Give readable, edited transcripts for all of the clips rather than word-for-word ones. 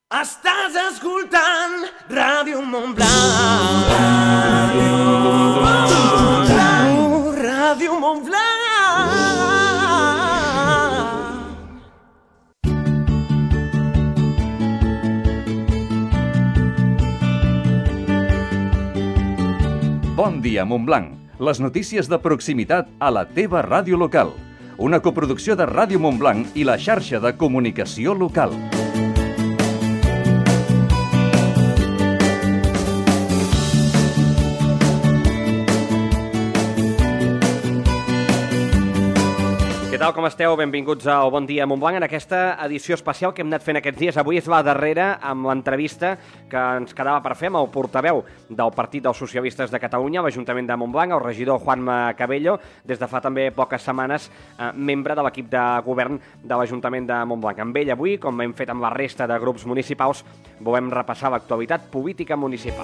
Estàs escoltant Ràdio Montblanc. Ràdio Montblanc. Bon dia, Montblanc. Les notícies de proximitat a la teva ràdio local. Una coproducció de Ràdio Montblanc i la xarxa de comunicació local. Què tal, com esteu? Benvinguts al Bon Dia Montblanc en aquesta edició especial que hem anat fent aquests dies. Avui és la darrera amb l'entrevista que ens quedava per fer amb el portaveu del Partit dels Socialistes de Catalunya a l'Ajuntament de Montblanc, el regidor Juanma Cabello, des de fa també poques setmanes membre de l'equip de govern de l'Ajuntament de Montblanc. Amb ell avui, com hem fet amb la resta de grups municipals, volem repassar l'actualitat política municipal.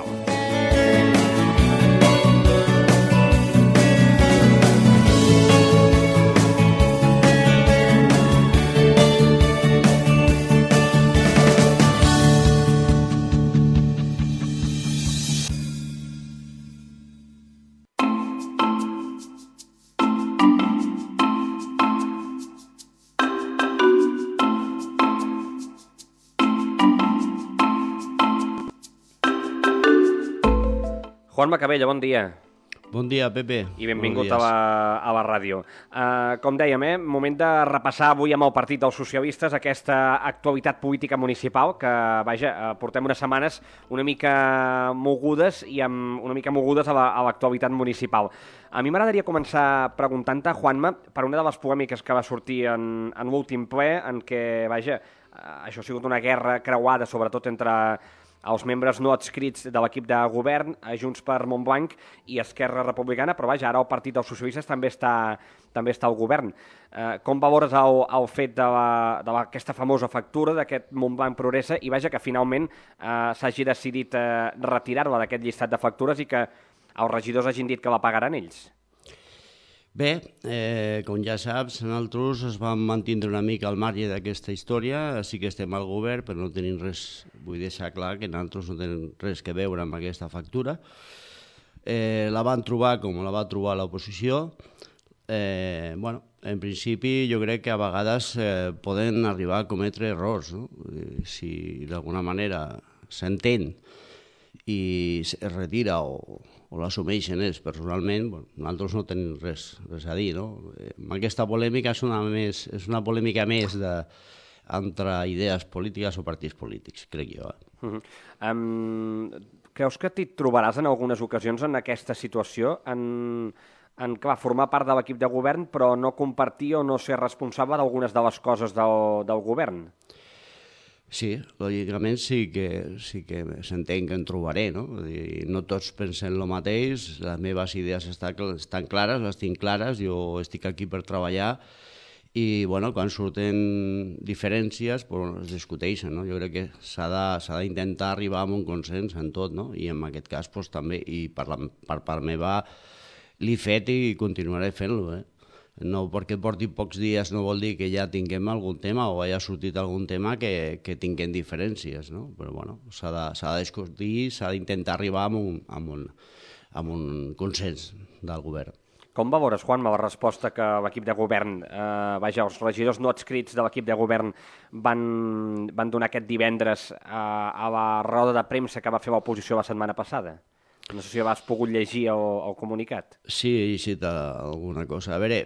Juanma Cabello, bon dia. Bon dia, Pepe. I benvingut a la ràdio. Com dèiem, moment de repassar avui amb el Partit dels Socialistes aquesta actualitat política municipal que, vaja, portem unes setmanes una mica mogudes i amb una mica mogudes a l'actualitat municipal. A mi m'agradaria començar preguntant-te, Juanma, per una de les polèmiques que va sortir en l'últim ple, en què, vaja, això ha sigut una guerra creuada, sobretot entre els membres no adscrits de l'equip de govern, Junts per Montblanc i Esquerra Republicana, però vaja, ara el Partit dels Socialistes també està al govern. Com valores el fet d'aquesta famosa factura, d'aquest Montblanc Progressa, i vaja que finalment s'hagi decidit retirar-la d'aquest llistat de factures i que els regidors hagin dit que la pagaran ells? Bé, com ja saps, nosaltres es vam mantindre una mica al marge d'aquesta història, sí que estem al govern, però no tenim res, vull deixar clar que nosaltres no tenim res que veure amb aquesta factura. La van trobar com la va trobar l'oposició. En principi jo crec que a vegades poden arribar a cometre errors, no? Si d'alguna manera s'entén i es retira o l'assumeixen ells personalment, nosaltres no tenim res a dir, no? Aquesta polèmica és una polèmica més entre idees polítiques o partits polítics, crec jo. Creus que t'hi trobaràs en algunes ocasions en aquesta situació, en formar part de l'equip de govern però no compartir o no ser responsable d'algunes de les coses del govern? Sí, lògicament sí que s'entén que en trobaré, no? No tots pensen el mateix, les meves idees estan clares, les tinc clares, jo estic aquí per treballar i quan surten diferències es discuteixen, no? Jo crec que s'ha d'intentar arribar a un consens en tot, no? I en aquest cas també, i per part meva l'he fet i continuaré fent-lo, No, perquè porti pocs dies no vol dir que ja tinguem algun tema o hagi sortit algun tema que tinguem diferències, no? Però s'ha de discutir, s'ha d'intentar arribar a un consens del govern. Com valores, Juanma, la resposta que l'equip de govern, els regidors no adscrits de l'equip de govern van donar aquest divendres a la roda de premsa que va fer l'oposició la setmana passada? No sé si has pogut llegir el comunicat. Sí, he llegit alguna cosa. A veure,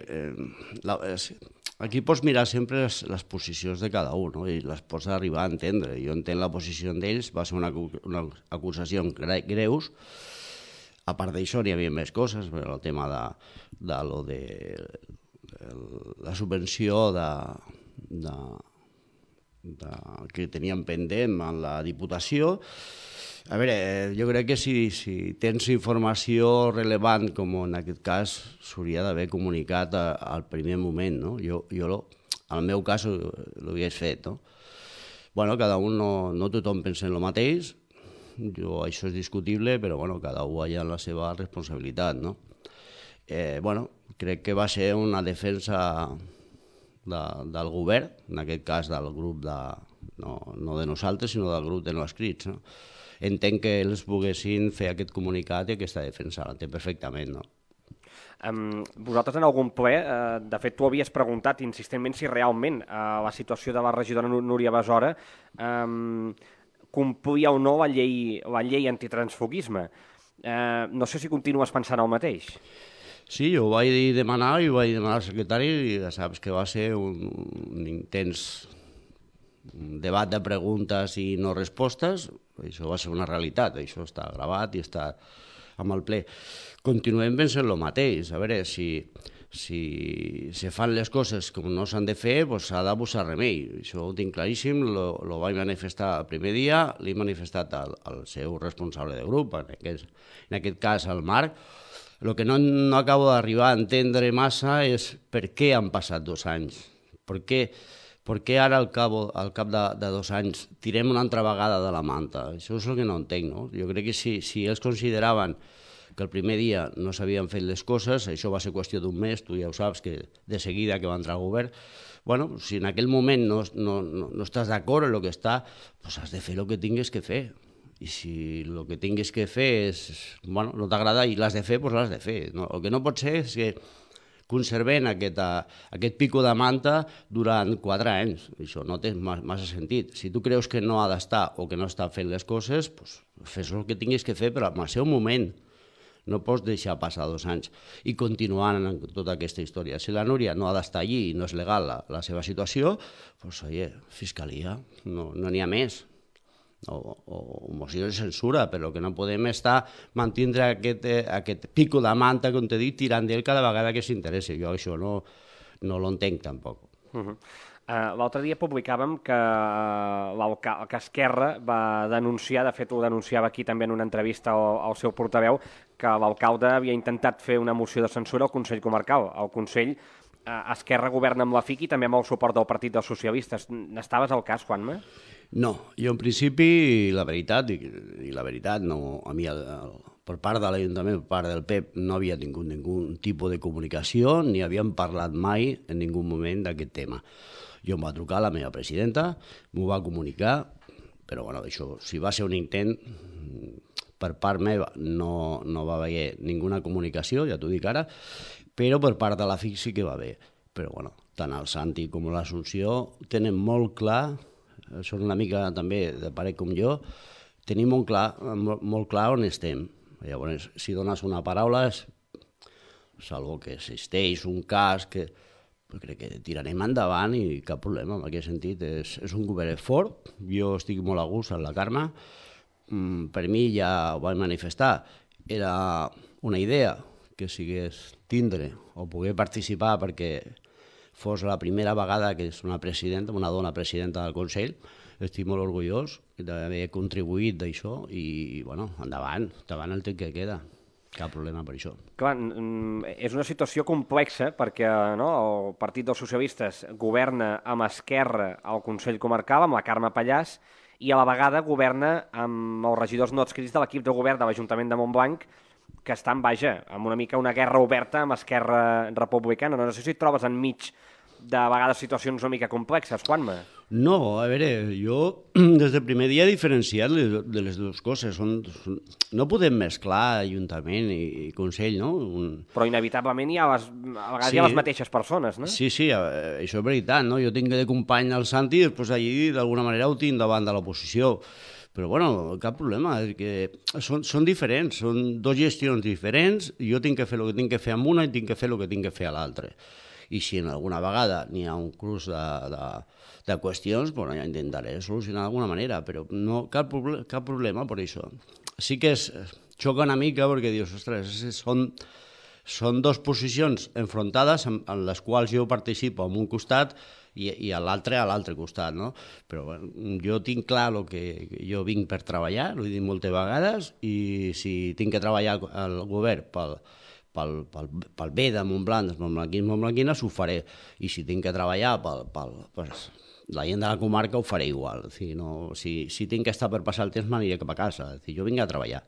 aquí pots mirar sempre les posicions de cada un, no? I les pots arribar a entendre. Jo entenc la posició d'ells, va ser una acusació greus. A part d'això n'hi havia més coses, el tema de la subvenció que teníem pendent en la Diputació. A veure, jo crec que si tens informació relevant, com en aquest cas, s'hauria d'haver comunicat al primer moment, no? Jo, al meu cas, l'hagués fet, no? Cada un, no tothom pensa en el mateix, això és discutible, però cada un ha la seva responsabilitat, no? Crec que va ser una defensa del govern, en aquest cas del grup no de nosaltres, sinó del grup de no escrits. No? Entenc que ells poguessin fer aquest comunicat i aquesta defensa, l'entenc perfectament, no? Vosaltres en algun ple, de fet tu havies preguntat insistentment si realment la situació de la regidora Núria Besora complia o no la llei antitransfoguisme. No sé si continues pensant el mateix. Sí, jo ho vaig demanar i ho vaig demanar al secretari i ja saps que va ser un intens debat de preguntes i no respostes. Això va ser una realitat, això està gravat i està amb el ple. Continuem pensant el mateix. A veure, si se fan les coses com no s'han de fer, doncs s'ha de posar remei. Això ho tinc claríssim, lo vaig manifestar el primer dia, l'he manifestat al seu responsable de grup, en aquest cas al Marc. El que no acabo d'arribar a entendre massa és per què han passat 2 anys. Per què ara, al cap de 2 anys, tirem una altra vegada de la manta? Això és el que no entenc, no? Jo crec que si ells consideraven que el primer dia no s'havien fet les coses, això va ser qüestió d'un mes, tu ja ho saps, que de seguida que va entrar el govern, bueno, si en aquell moment no estàs d'acord en el que està, doncs has de fer el que tinguis que fer. I si el que tinguis que fer bueno, no t'agrada i l'has de fer, doncs l'has de fer. No? El que no pot ser és que conservem aquest pico de manta durant 4 anys. Això no té massa sentit. Si tu creus que no ha d'estar o que no està fent les coses, doncs fes el que tinguis que fer, però en el seu moment. No pots deixar passar 2 anys i continuar en tota aquesta història. Si la Núria no ha d'estar allí i no és legal la seva situació, doncs, oye, fiscalia, no n'hi ha més. O moció de censura, però que no podem mantindre aquest pico de manta, com t'he dit, tirant d'ell cada vegada que s'interessa. Jo això no l'entenc tampoc. L'altre dia publicàvem que Esquerra va denunciar, de fet ho denunciava aquí també en una entrevista al seu portaveu, que l'alcalde havia intentat fer una moció de censura al Consell Comarcal. El Consell, Esquerra governa amb la FIC i també amb el suport del Partit dels Socialistes. N'estaves al cas, Juanma? No, jo en principi, la veritat, no, a mi per part de l'Ajuntament, per part del PEP, no havia tingut ningun tipus de comunicació, ni havíem parlat mai en ningú moment d'aquest tema. Jo em va trucar la meva presidenta, m'ho va comunicar, però bueno, això, si va ser un intent, per part meva no va haver ninguna comunicació, ja t'ho dic ara, però per part de la FIC sí que va haver. Però bueno, tant el Santi com l'Assumpció tenen molt clar, són una mica també de pare com jo, tenim molt clar on estem. Llavors, si dones una paraula, salvo que existeix un cas que crec que tirarem endavant i cap problema en aquest sentit. És un govern fort, jo estic molt a gust amb la Carme, per mi ja ho vaig manifestar, era una idea que sigués tindre o poder participar perquè fos la primera vegada que és una dona presidenta del Consell. Estic molt orgullós d'haver contribuït d'això i, bueno, endavant el temps que queda. Cap problema per això. Clar, és una situació complexa perquè el Partit dels Socialistes governa amb Esquerra al Consell Comarcal, amb la Carme Pallàs, i a la vegada governa amb els regidors no adscrits de l'equip de govern de l'Ajuntament de Montblanc, que estan, amb una mica una guerra oberta amb Esquerra Republicana. No sé si et trobes enmig de vegades situacions una mica complexes, Juanma. No, a veure, jo des del primer dia he diferenciat de les dues coses. No podem mesclar Ajuntament i Consell, no? Però inevitablement hi ha a vegades hi ha les mateixes persones, no? Sí, això és veritat, no? Jo tinc de company el Santi i després allí d'alguna manera ho tinc davant de l'oposició. Però, bueno, cap problema, és que són diferents, són dues gestions diferents, jo tinc que fer el que tinc que fer amb una i tinc que fer el que tinc que fer a l'altra. I si en alguna vegada n'hi ha un cruç de qüestions, bueno, ja intentaré solucionar d'alguna manera, però no, cap problema per això. Sí que xoca una mica perquè dius, ostres, són dues posicions enfrontades en les quals jo participo en un costat i a l'altre costat, no? Però bueno, jo tinc clar el que jo vinc per treballar, ho he dit moltes vegades, i si tinc que treballar al govern pel bé de Montblanc, dels montblanquines, ho faré. I si tinc que treballar per la gent de la comarca, ho faré igual. Si tinc que estar per passar el temps, m'aniré cap a casa. Jo vinc a treballar.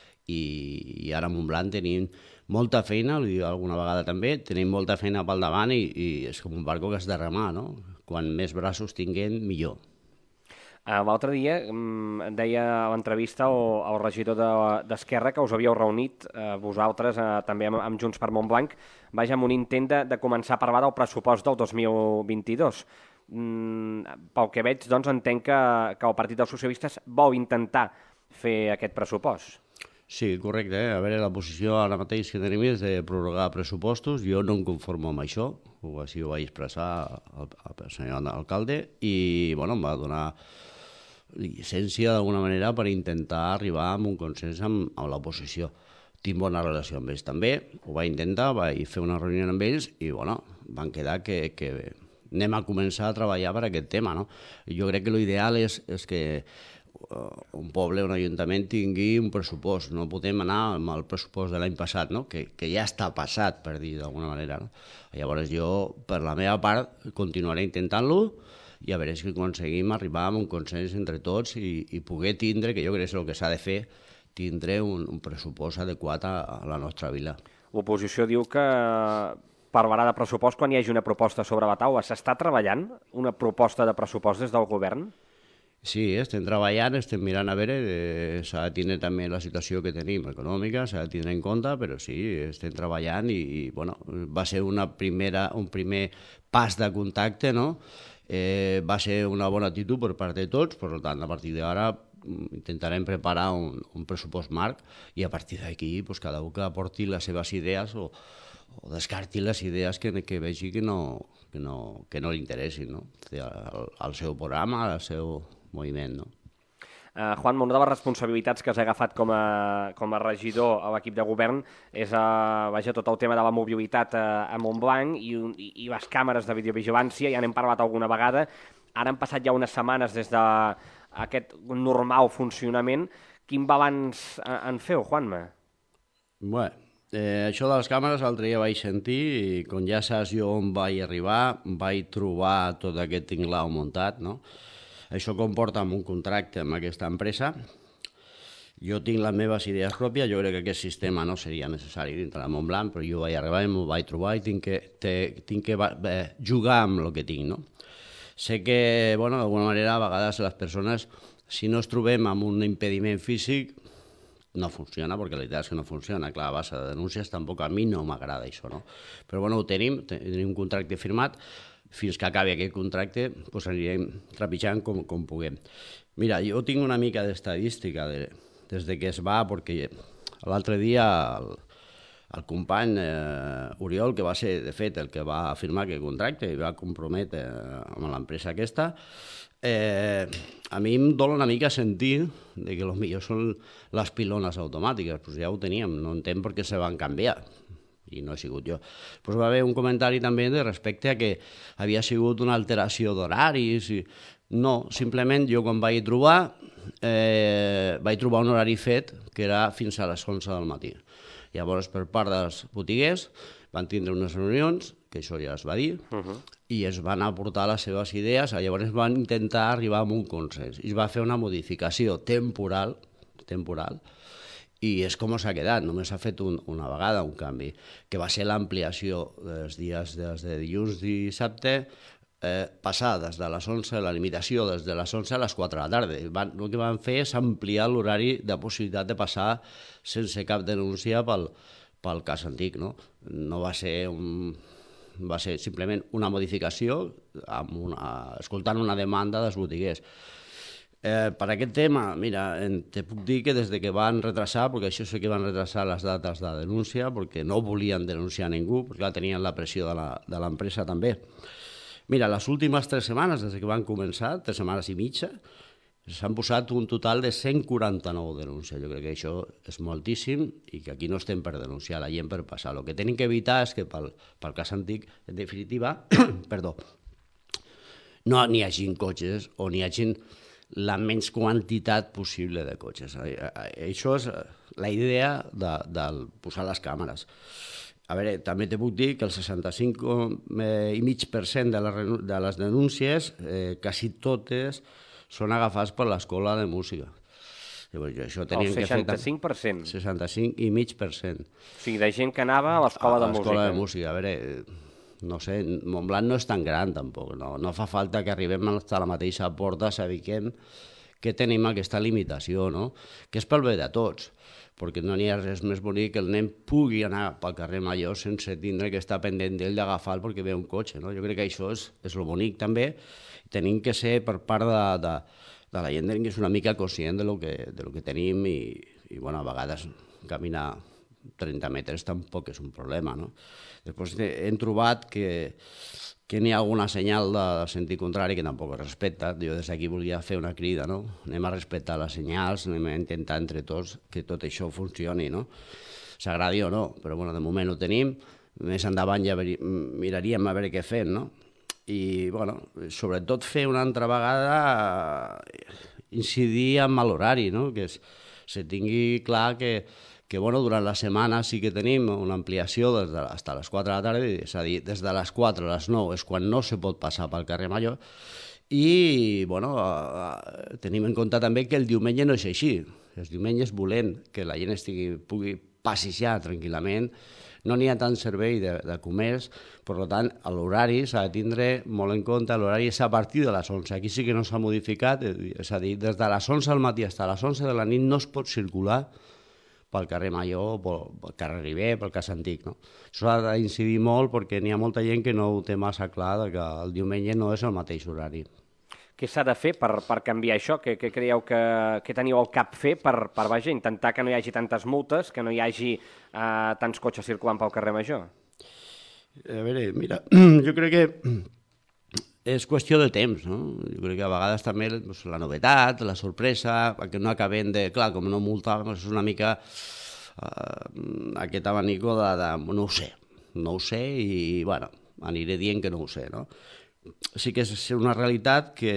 I ara a Montblanc tenim molta feina, ho dic alguna vegada també, tenim molta feina pel davant i és com un barco que has de remar, no? Quan més braços tinguem, millor. L'altre dia deia a l'entrevista el regidor d'Esquerra que us havíeu reunit vosaltres també amb Junts per Montblanc, vaja, amb un intent de començar a parlar del pressupost del 2022. Pel que veig, doncs, entenc que el Partit dels Socialistes vol intentar fer aquest pressupost. Sí, correcte. A veure, la posició ara mateix que tenim és de prorrogar pressupostos. Jo no em conformo amb això, així ho vaig expressar al senyor alcalde, i bueno, em va donar llicència d'alguna manera per intentar arribar a un consens amb l'oposició. Tinc bona relació amb ells també, ho vaig intentar, vaig fer una reunió amb ells i bueno, van quedar que anem a començar a treballar per aquest tema, no? Jo crec que l'ideal és que un poble, un ajuntament tingui un pressupost, no podem anar amb el pressupost de l'any passat, no? Que ja està passat, per dir d'alguna manera, no? Llavors jo, per la meva part, continuaré intentant-lo i a veure si aconseguim arribar a un consens entre tots i poder tindre, que jo crec que és el que s'ha de fer, tindre un pressupost adequat a la nostra vila. L'oposició diu que parlarà de pressupost quan hi hagi una proposta sobre la taula. S'està treballant una proposta de pressupost des del govern? Sí, estem treballant, estem mirant a veure, s'ha de tenir també la situació que tenim econòmica, s'ha de tenir en compte, però sí, estem treballant i bueno, va ser un primer pas de contacte, no? Va ser una bona actitud per part de tots, per tant, a partir d'ara intentarem preparar un pressupost marc i a partir d'aquí pues, cada un que aporti les seves idees o descarti les idees que vegi que no li interessin, no? Al seu programa, al seu moviment, no? Juan, una de les responsabilitats que has agafat com a regidor a l'equip de govern és tot el tema de la mobilitat a Montblanc i les càmeres de videovigilància, ja n'hem parlat alguna vegada. Ara han passat ja unes setmanes des d'aquest normal funcionament. Quin balanç en feu, Juanma? Bé, això de les càmeres l'altre dia vaig sentir i com ja saps jo on vaig arribar, vaig trobar tot aquest tinglau muntat, no? Això comporta un contracte amb aquesta empresa. Jo tinc les meves idees pròpies, jo crec que aquest sistema no seria necessari dintre de Montblanc, però jo vaig arribar i m'ho vaig trobar i tinc que jugar amb el que tinc, no? Sé que, bueno, d'alguna manera, a vegades les persones, si no es trobem amb un impediment físic, no funciona, perquè la idea és que no funciona. Clar, a base de denúncies tampoc a mi no m'agrada això, no? Però bueno, ho tenim un contracte firmat, fins que acabi aquest contracte doncs anirem trepitjant com puguem. Mira, jo tinc una mica d'estadística des que es va, perquè l'altre dia el company Oriol, que va ser, de fet, el que va firmar aquest contracte i va comprometre amb l'empresa aquesta, a mi em dóna una mica sentir que potser són les pilones automàtiques, doncs ja ho teníem, no entenc per què se van canviar. I no he sigut jo. Pues va haver un comentari també respecte a que havia sigut una alteració d'horaris. No, simplement jo quan vaig trobar un horari fet que era fins a les 11 del matí. Llavors, per part dels botiguers, van tindre unes reunions, que això ja es va dir, i es van aportar les seves idees, llavors van intentar arribar a un consens. I es va fer una modificació temporal, i és com s'ha quedat, només s'ha fet una vegada un canvi, que va ser l'ampliació dels dies de dilluns i dissabte, passar des de les 11, la limitació des de les 11 a les 4 de la tarda. El que van fer és ampliar l'horari de possibilitat de passar sense cap denúncia pel cas antic, no? No va ser va ser simplement una modificació escoltant una demanda dels botiguers. Per aquest tema, mira, te puc dir que des que van retrasar, perquè això sí que van retrasar les dates de denúncia, perquè no volien denunciar ningú, perquè tenien la pressió de l'empresa també. Mira, les últimes 3 setmanes, des que van començar, 3 setmanes i mitja, s'han posat un total de 149 denúncies. Jo crec que això és moltíssim i que aquí no estem per denunciar la gent per passar. El que tenim que evitar és que pel cas antic, en definitiva, no n'hi hagin cotxes o n'hi hagin la menys quantitat possible de cotxes. Això és la idea de posar les càmeres. A veure, també te puc dir que el 65,5% de les denúncies, quasi totes, són agafats per l'escola de música. Això el 65%? 65,5%. O sigui, de gent que anava a l'escola de música. A l'escola de música. A veure, no sé, Montblanc no és tan gran tampoc, no fa falta que arribem a la mateixa porta, sabem que tenim aquesta limitació, no? Que és pel bé de tots, perquè no n'hi ha res més bonic que el nen pugui anar pel carrer Major sense tindre que estar pendent d'ell d'agafar-lo perquè ve un cotxe, no? Jo crec que això és lo bonic també, tenim que ser per part de la gent que és una mica conscient de lo que tenim i bueno, a vegades caminar 30 metres tampoc és un problema, no? Després hem trobat que n'hi ha alguna senyal de sentit contrari que tampoc es respecta. Jo des d'aquí volia fer una crida, no? Anem a respectar les senyals, anem a intentar entre tots que tot això funcioni, no? S'agradi o no, però bueno, de moment ho tenim. Més endavant ja miraríem a veure què fem, no? I, bueno, sobretot fer una altra vegada incidir amb l'horari, no? Que se tingui clar que bueno, durant la setmana sí que tenim una ampliació fins a les 4 de la tarda, és a dir, des de les 4 a les 9 és quan no se pot passar pel carrer Major, i bueno, tenim en compte també que el diumenge no és així. Els diumenges volem que la gent pugui passejar tranquil·lament, no n'hi ha tant servei de comerç, per tant, l'horari s'ha de tindre molt en compte, l'horari és a partir de les 11, aquí sí que no s'ha modificat, és a dir, des de les 11 al matí fins a les 11 de la nit no es pot circular pel carrer Major, pel carrer Riber, pel cas Antic, no? Això ha d'incidir molt perquè n'hi ha molta gent que no ho té massa clar que el diumenge no és el mateix horari. Què s'ha de fer per canviar això? Què creieu que teniu al cap fer per intentar que no hi hagi tantes multes, que no hi hagi tants cotxes circulant pel carrer Major? A veure, mira, jo crec que és qüestió de temps, no? Jo crec que a vegades també la novetat, la sorpresa, que no acabem de... Clar, com no multàvem, és una mica aquest abanico de no ho sé i, bueno, aniré dient que no ho sé, no? Sí que és una realitat que,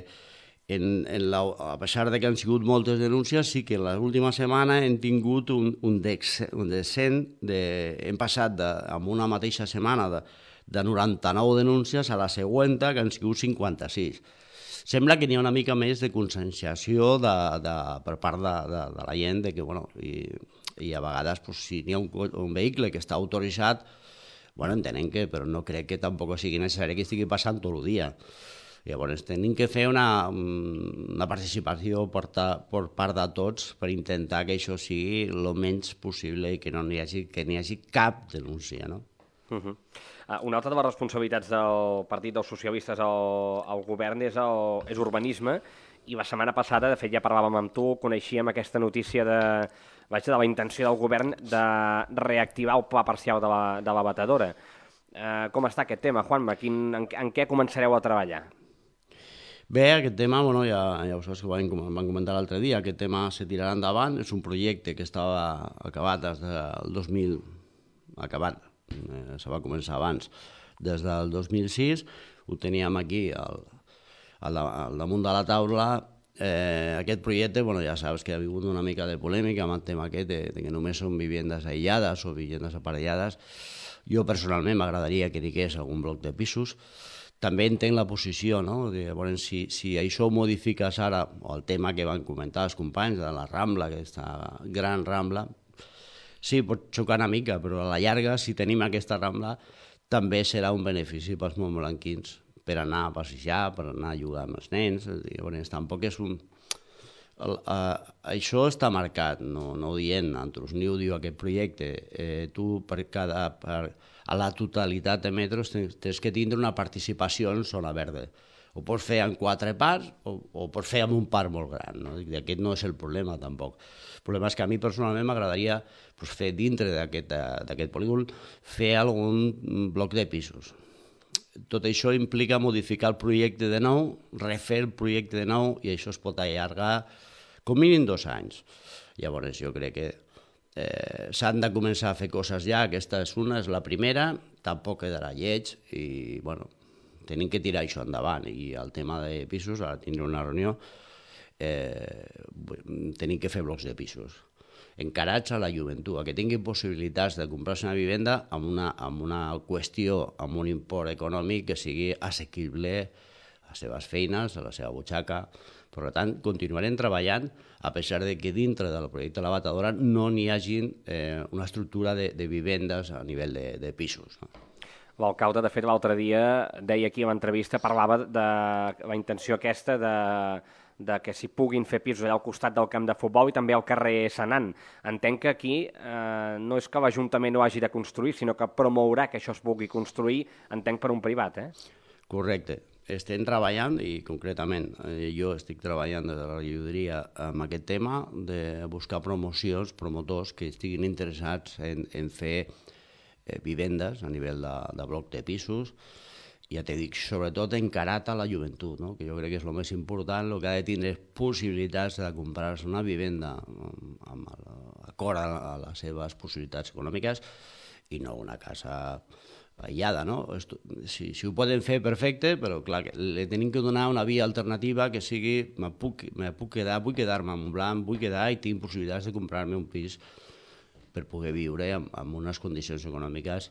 a pesar de que han sigut moltes denúncies, sí que en l'última setmana hem tingut un descens, hem passat amb una mateixa setmana de 99 denúncies a la següent, que han sigut 56. Sembla que n'hi ha una mica més de conscienciació per part de la gent, que, bueno, i a vegades, si n'hi ha un vehicle que està autoritzat, bueno, entenem que, però no crec que tampoc sigui necessari que estigui passant tot el dia. Llavors, tenim que fer una participació per part de tots per intentar que això sigui el menys possible i que n'hi hagi cap denúncia, no? Una altra de les responsabilitats del Partit dels Socialistes al govern és urbanisme, i la setmana passada, de fet ja parlàvem amb tu, coneixíem aquesta notícia de la intenció del govern de reactivar el pla parcial de la batedora. Com està aquest tema, Juanma? En què començareu a treballar? Bé, aquest tema, bueno, ja ho saps que ho van comentar l'altre dia, aquest tema se tirarà endavant, és un projecte que estava acabat des del 2000, se va començar abans, des del 2006, ho teníem aquí al damunt de la taula. Aquest projecte, bueno, ja saps que ha hagut una mica de polèmica amb el tema aquest, de que només són vivendes aïllades o vivendes aparellades. Jo personalment m'agradaria que digués algun bloc de pisos. També entenc la posició, no? Llavors, si això ho modifiques ara, o el tema que van comentar els companys de la Rambla, aquesta gran Rambla, sí, pot xocar una mica, però a la llarga, si tenim aquesta Rambla, també serà un benefici pels montblanquins per anar a passejar, per anar a jugar amb els nens. Llavors, tampoc és un... Això està marcat, no ho diem nosaltres, ni ho diu aquest projecte. Tu, a la totalitat de metros, tens que tindre una participació en zona verda. Ho pots fer en 4 parts o pots fer en un parc molt gran, no? Aquest no és el problema, tampoc. El problema és que a mi personalment m'agradaria fer dintre d'aquest polígon fer algun bloc de pisos. Tot això implica modificar el projecte de nou, refer el projecte de nou, i això es pot allargar com mínim 2 anys. Llavors jo crec que s'han de començar a fer coses ja, aquesta és la primera, tampoc quedarà lleig, i bueno, tenim que tirar això endavant. I el tema de pisos, ara tindré una reunió, tenim que fer blocs de pisos encarats a la joventut, que tinguin possibilitats de comprar-se una vivenda amb una qüestió, amb un import econòmic que sigui assequible a les seves feines, a la seva butxaca. Per tant, continuarem treballant, a pesar de que dintre del projecte de la batedora no n'hi hagi una estructura de vivendes a nivell de pisos, no? L'alcalde, de fet, l'altre dia deia aquí a l'entrevista, parlava de la intenció aquesta de que s'hi puguin fer pisos allà al costat del camp de futbol i també al carrer Senan. Entenc que aquí no és que l'Ajuntament ho hagi de construir, sinó que promourà que això es pugui construir, entenc, per un privat, Correcte. Estem treballant, i concretament jo estic treballant des de la regidoria amb aquest tema, de buscar promotors que estiguin interessats en fer vivendes a nivell de bloc de pisos. Ja t'he dit, sobretot encarat a la joventut, no? Que jo crec que és el més important, el que ha de tindre possibilitats de comprar-se una vivenda acord a les seves possibilitats econòmiques i no una casa aïllada, no? Si ho poden fer, perfecte, però clar, li tenim que donar una via alternativa que sigui, vull quedar-me a Montblanc, vull quedar i tinc possibilitats de comprar-me un pis per poder viure amb unes condicions econòmiques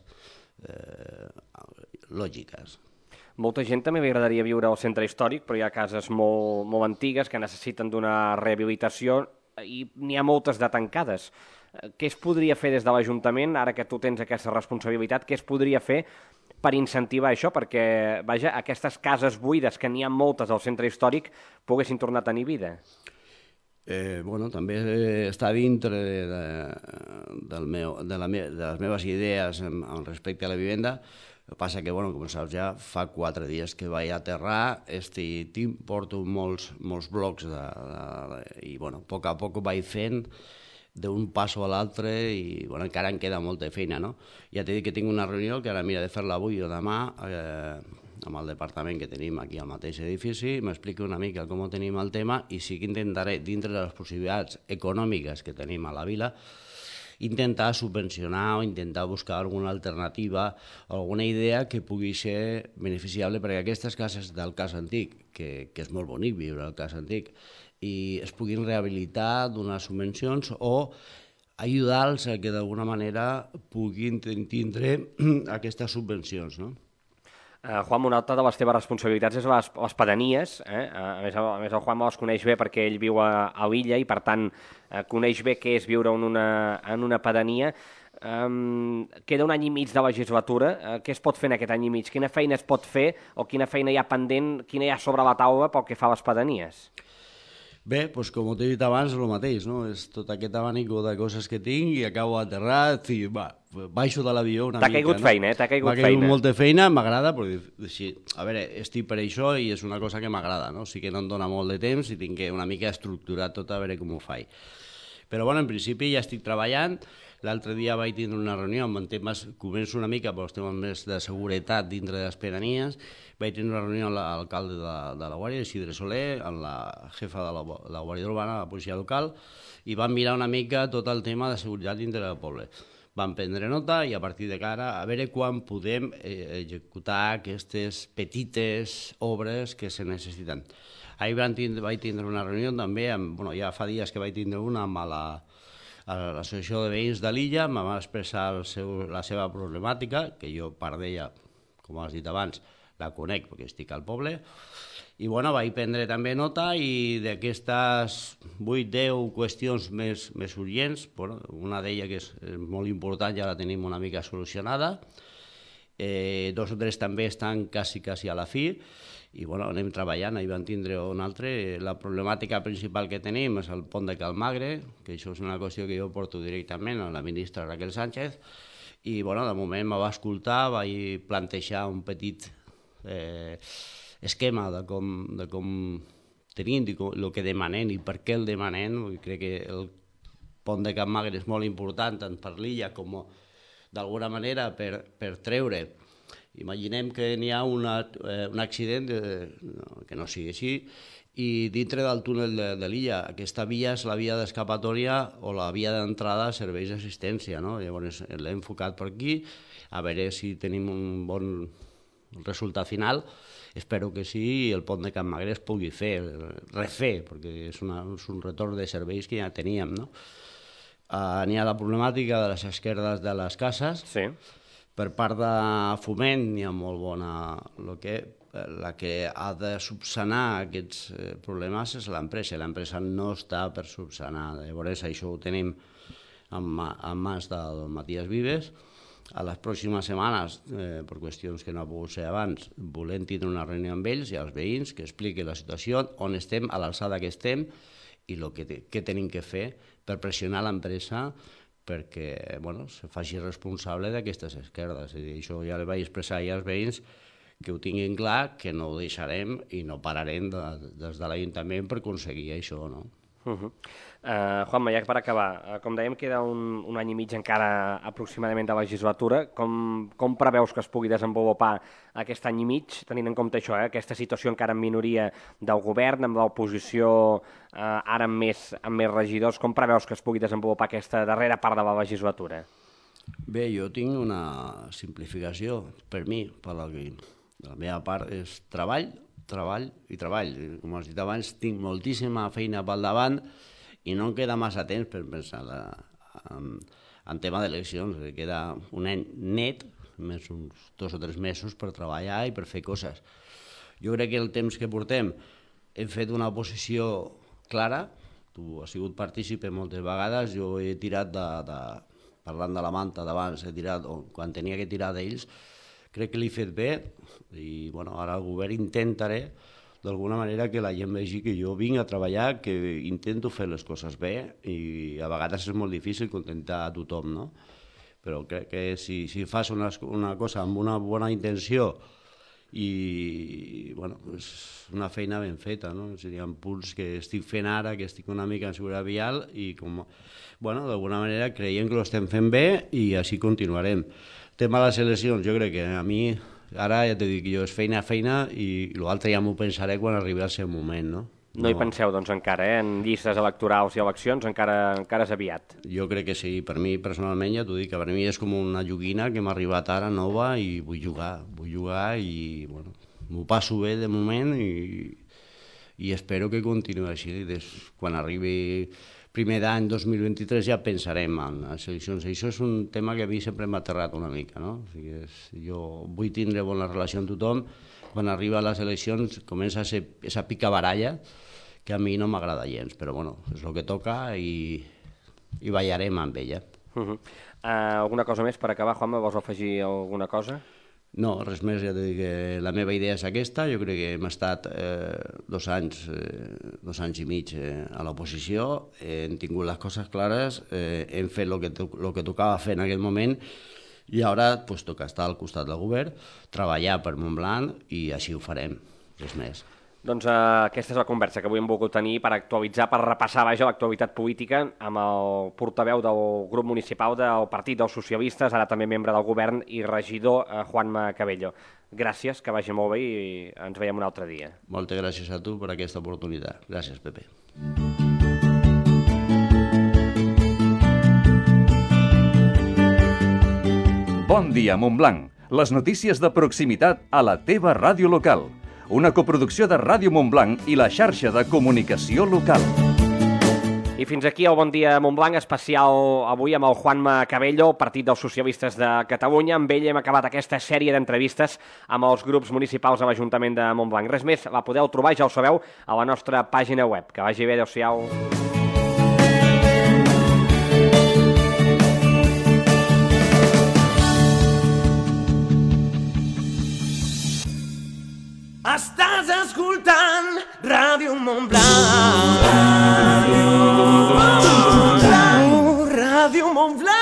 lògiques. Molta gent també li agradaria viure al centre històric, però hi ha cases molt antigues que necessiten d'una rehabilitació i n'hi ha moltes de tancades. Què es podria fer des de l'Ajuntament, ara que tu tens aquesta responsabilitat, què es podria fer per incentivar això? Perquè, vaja, aquestes cases buides, que n'hi ha moltes al centre històric, poguessin tornar a tenir vida. També està dintre de les meves idees respecte a la vivenda. El que passa que, com saps ja, fa 4 dies que vaig aterrar, porto molts blocs i a poc a poc vaig fent d'un passo a l'altre i encara em queda molta feina, no? Ja t'he dit que tinc una reunió que ara mira de fer-la avui o demà amb el departament que tenim aquí al mateix edifici, m'expliqui una mica com ho tenim el tema i sí que intentaré, dintre de les possibilitats econòmiques que tenim a la vila, intentar subvencionar o intentar buscar alguna alternativa, alguna idea que pugui ser beneficiable perquè aquestes cases del cas antic, que és molt bonic viure al cas antic, i es puguin rehabilitar, donar subvencions o ajudar-los a que d'alguna manera puguin tindre aquestes subvencions, no? Juan, una altra de les teves responsabilitats és les pedanies. A més, el Juan les coneix bé perquè ell viu a l'illa i, per tant, coneix bé què és viure en una pedania. Queda un any i mig de legislatura. Què es pot fer en aquest any i mig? Quina feina es pot fer o quina feina hi ha pendent, quina hi ha sobre la taula pel que fa a les pedanies? Bé, doncs com t'he dit abans, el mateix, no? És tot aquest abanico de coses que tinc i acabo aterrat i baixo de l'avió una mica. T'ha caigut feina, T'ha caigut feina. M'ha caigut molta feina, m'agrada, però a veure, estic per això i és una cosa que m'agrada, no? Sí que no em dona molt de temps i tinc que una mica estructurar tot a veure com ho faig. Però, en principi ja estic treballant. L'altre dia vaig tindre una reunió amb temes, començo una mica pels temes més de seguretat dintre de les pedanies. Vaig tenir una reunió amb l'alcalde de la Guàrdia, Isidre Soler, amb la jefa de la Guàrdia Urbana, la policia local, i vam mirar una mica tot el tema de seguretat dintre del poble. Vam prendre nota i a partir de cara a veure quan podem executar aquestes petites obres que se necessiten. Ahir vaig tindre una reunió també, ja fa dies que vaig tindre una amb l'Associació de Veïns de l'Illa, em va expressar la seva problemàtica, que jo part d'ella, com has dit abans, la conec perquè estic al poble, i vaig prendre també nota i d'aquestes 8-10 qüestions més urgents, una d'elles que és molt important ja la tenim una mica solucionada, 2 o 3 també estan quasi a la fi, i anem treballant. Ahir vam tindre un altre. La problemàtica principal que tenim és el pont de Calmagre, que això és una qüestió que jo porto directament a la ministra Raquel Sánchez, i de moment me va escoltar, vaig plantejar un petit esquema de com tenim, el que demanem i per què el demanem. Crec que el pont de Calmagre és molt important tant per l'illa com d'alguna manera per treure. Imaginem que n'hi ha un accident, que no sigui així, i dintre del túnel de l'illa, aquesta via és la via d'escapatòria o la via d'entrada a serveis d'assistència, no? Llavors l'he enfocat per aquí, a veure si tenim un bon resultat final. Espero que sí i el pont de Calmagre es pugui refer, perquè és un retorn de serveis que ja teníem, no? N'hi ha la problemàtica de les esquerdes de les cases. Sí. Per part de Foment n'hi ha molt bona... La que ha de subsanar aquests problemes és l'empresa. L'empresa no està per subsanar. Llavors això ho tenim en mans del Matías Vives a les pròximes setmanes, per qüestions que no ha pogut ser abans, volem tindre una reunió amb ells i els veïns que expliqui la situació, on estem, a l'alçada que estem i què tenim que fer per pressionar l'empresa perquè se faci responsable d'aquestes esquerdes. Això ja li vaig expressar ja als veïns que ho tinguin clar, que no ho deixarem i no pararem des de l'Ajuntament per aconseguir això, no? Juanma, ja per acabar, com dèiem, queda un any i mig encara aproximadament de legislatura. Com preveus que es pugui desenvolupar aquest any i mig, tenint en compte això, aquesta situació encara en minoria del govern, amb l'oposició ara amb més regidors, com preveus que es pugui desenvolupar aquesta darrera part de la legislatura? Bé, jo tinc una simplificació per mi, per la meva part és treball i treball. Com has dit abans, tinc moltíssima feina pel davant i no em queda massa temps per pensar en tema d'eleccions. Queda un any net, més uns 2 o 3 mesos per treballar i per fer coses. Jo crec que el temps que portem hem fet una posició clara. Tu has sigut partícipe moltes vegades, jo he tirat parlant de la manta d'abans, he tirat quan tenia que tirar d'ells. Crec que l'he fet bé i ara el govern intentaré d'alguna manera que la gent vegi que jo vinc a treballar, que intento fer les coses bé i a vegades és molt difícil contentar a tothom, no? Però crec que si fas una cosa amb una bona intenció i és una feina ben feta, no? Hi ha punts que estic fent ara, que estic una mica en seguretat vial i d'alguna manera creiem que ho estem fent bé i així continuarem. Tema de les eleccions, jo crec que a mi, ara ja t'he dit que jo és feina i l'altre ja m'ho pensaré quan arribi el seu moment, no? No hi penseu, doncs, encara, en llistes electorals i eleccions, encara és aviat. Jo crec que sí, per mi personalment ja t'ho dic, que per mi és com una joguina que m'ha arribat ara nova i vull jugar i m'ho passo bé de moment i espero que continuï així. Quan arribi primer d'any 2023 ja pensarem en les eleccions. Això és un tema que a mi sempre m'ha aterrat una mica, no? O sigui, jo vull tindre bona relació amb tothom. Quan arriba a les eleccions comença a ser aquesta picabaralla que a mi no m'agrada gens, però és el que toca i ballarem amb ella. Alguna cosa més per acabar, Juanma? Vols afegir alguna cosa? No, res més, ja t'he dit que la meva idea és aquesta. Jo crec que hem estat 2 anys i mig a l'oposició, hem tingut les coses clares, hem fet el que tocava fer en aquell moment i ara toca estar al costat del govern, treballar per Montblanc i així ho farem, res més. Doncs aquesta és la conversa que avui hem volgut tenir per actualitzar, per repassar l'actualitat política amb el portaveu del grup municipal del Partit dels Socialistes, ara també membre del govern i regidor, Juanma Cabello. Gràcies, que vagi molt bé i ens veiem un altre dia. Moltes gràcies a tu per aquesta oportunitat. Gràcies, Pepe. Bon dia, Montblanc. Les notícies de proximitat a la teva ràdio local. Una coproducció de Ràdio Montblanc i la xarxa de comunicació local. I fins aquí el Bon Dia Montblanc, especial avui amb el Juanma Cabello, Partit dels Socialistes de Catalunya. Amb ell hem acabat aquesta sèrie d'entrevistes amb els grups municipals de l'Ajuntament de Montblanc. Res més, la podeu trobar, ja ho sabeu, a la nostra pàgina web. Que vagi bé, adéu-siau. Estàs escoltant Ràdio Montblanc. Ràdio Montblanc. Ràdio Montblanc.